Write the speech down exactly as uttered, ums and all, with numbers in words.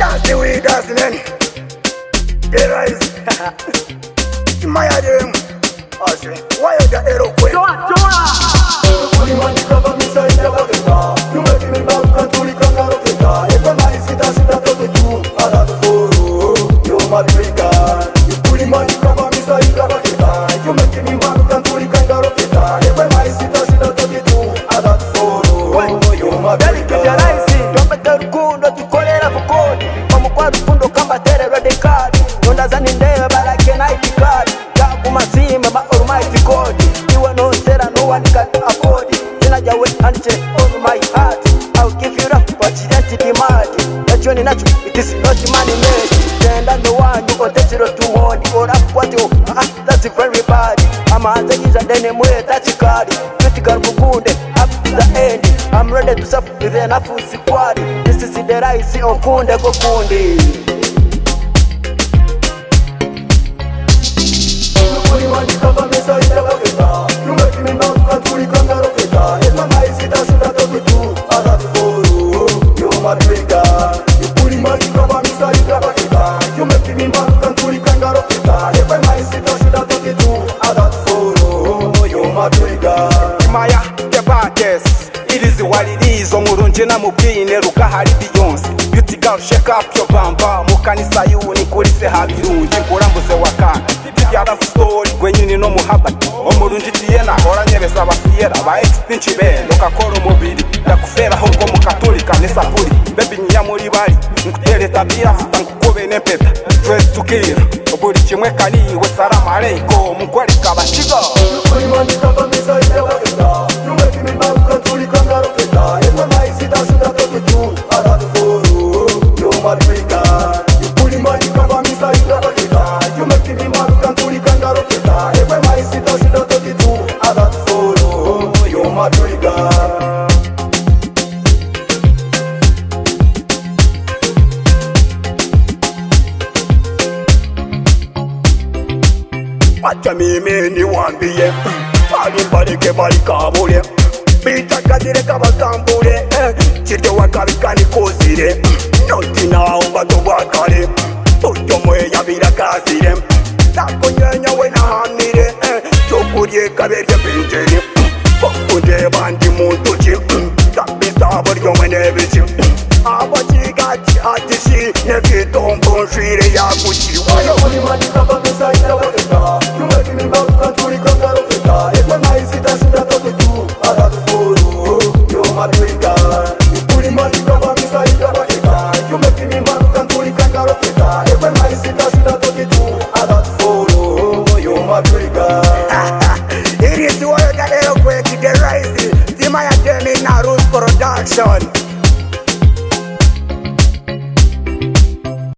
That's the way that's many. The rise. It's my idea. I say, why are the hero queen? Joa, Joa. Only one you cover me side the water. You make me back and to the kangaroo pita. If I might sit and sit and talk to you, I love for you. You're my trigger. You only one you cover me side the water. You make me back and to the kangaroo pita. If I might sit and sit and talk to you, I love for you. You're my trigger. Twambate rukundo tukolera vukodi omukwa rukundo kambatererwa dekadi nondazani ndebe barake night card kumazima ma almighty god iwe no sera no one can afford sina jawe ante on my heart I'll give you up but identity mad that you nacho it is not money made tenda no one you got zero to one or up what you ah that's very bad I'm a is and then mwe touch card critical mukunde up to the end I'm ready to suffer with enough squad this is the rise on kunde go kunde. You cover me side the water. You make me back and to the kangaroo pita. If my mind sit and sit and talk with you, I love for you. You're my trigger. You put him on you cover me side the water. You make me back and to the kangaroo pita. If my mind sit and sit and talk with you, I love for you. You're my trigger. Maya kebates. It is what it is. Omurunje na mubwine rukahari Beyonce. Beauty girl shake up your bamba. Mukanisa yuni kulise habirungi kurambuze wakana. Ya love story kwenyini no muhaba omurunji tiyena oranyereza basiyera ba extinct be lokakoro mobili yakufera hongo mukatolika nesapuri baby nya muri bari nkutere tabira nkukobe nempeta dress tukira oburi kimwe kani wasalamu alaykum mukwali kabachiga Only one you cover me side the water. You make me back and to the kangaroo pita. If my mind sit and sit and talk with you, I love for you. You're my trigger. You put him on you cover me side the water. You make me back and to the kangaroo pita. If my mind sit and sit and talk with you, I love for you. You're my trigger. Wacha mimi niwaambie, bali bali ke bali kabule, bita kadire kabatambule, chiryo wakabikani kozire, noti naomba tubakale, utomwe yabira kasire, nakonyenya we nahamire, chokurye kaberye pinjeri, bakunde bandi muntuki, kabisa baryo mwene bichi, abachigati atishi, nebitombo nshire yakuchi. Only one you cover me side the water. You make me back and to the kangaroo pita. If my mind sit and sit and talk with you, I love for you. You're my trigger. You put him on you cover me side the water. You make me back and to the kangaroo pita. If my mind sit and sit and talk with you, I love for you. You're my trigger. It is what I got to quick to get rising. The Maya Demi Narus production.